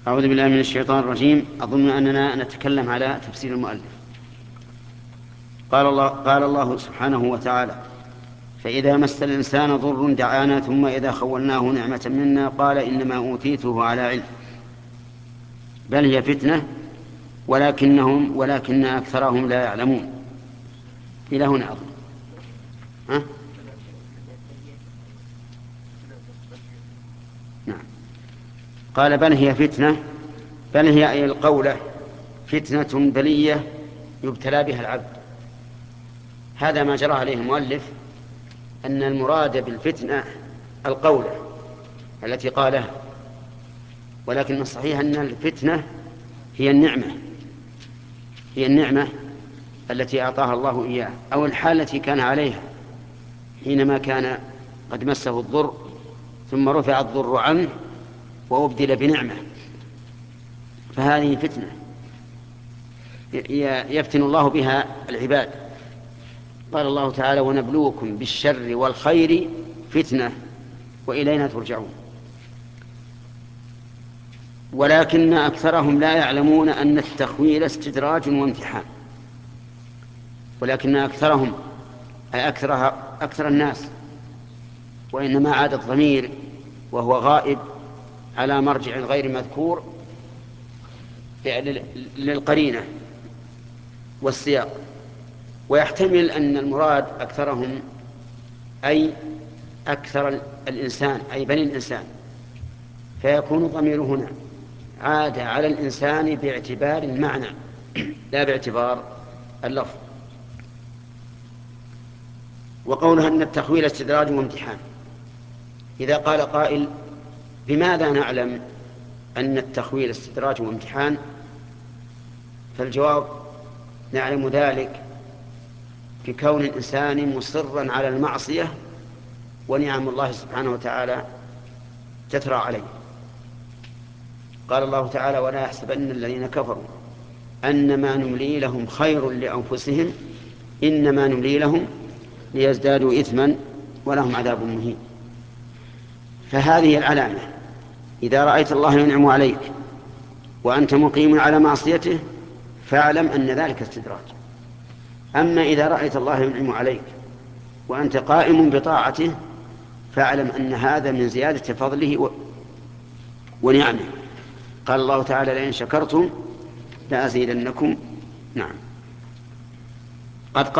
أعوذ بالله من الشيطان الرجيم. أظن أننا نتكلم على تفسير المؤلف. قال الله سبحانه وتعالى: فإذا مس الإنسان ضر دعانا ثم إذا خولناه نعمة منا قال إنما أوتيته على علم بل هي فتنة ولكن أكثرهم لا يعلمون. إلى هنا أظن. نعم. قال بل هي فتنة، بل هي أي القولة فتنة بلية يبتلى بها العبد. هذا ما جرى عليه المؤلف، أن المراد بالفتنة القولة التي قالها، ولكن الصحيح أن الفتنة هي النعمة التي أعطاها الله إياه، أو الحال التي كان عليها حينما كان قد مسه الضر ثم رفع الضر عنه وأبدل بنعمة، فهذه فتنة يفتن الله بها العباد. قال الله تعالى: ونبلوكم بالشر والخير فتنة وإلينا ترجعون. ولكن أكثرهم لا يعلمون أن التخويل استدراج وامتحان. ولكن أكثرهم أي أكثر الناس، وإنما عاد الضمير وهو غائب على مرجع غير مذكور للقرينة والسياق، ويحتمل أن المراد أكثرهم أي أكثر الإنسان أي بني الإنسان، فيكون ضمير هنا عاد على الإنسان باعتبار المعنى لا باعتبار اللفظ. وقولها أن التخويل استدراج وامتحان، إذا قال قائل: بماذا نعلم أن التخويل استدراج وامتحان؟ فالجواب: نعلم ذلك بكون الإنسان مصرا على المعصية ونعم الله سبحانه وتعالى تترى عليه. قال الله تعالى: ولا يحسبن الذين كفروا أنما نملي لهم خير لأنفسهم إنما نملي لهم ليزدادوا إثما ولهم عذاب مهين. فهذه العلامة: إذا رأيت الله ينعم عليك وأنت مقيم على معصيته فاعلم أن ذلك استدراج. أما إذا رأيت الله ينعم عليك وأنت قائم بطاعته فاعلم أن هذا من زيادة فضله ونعمه. قال الله تعالى: لئن شكرتم لأزيدنكم. نعم. قد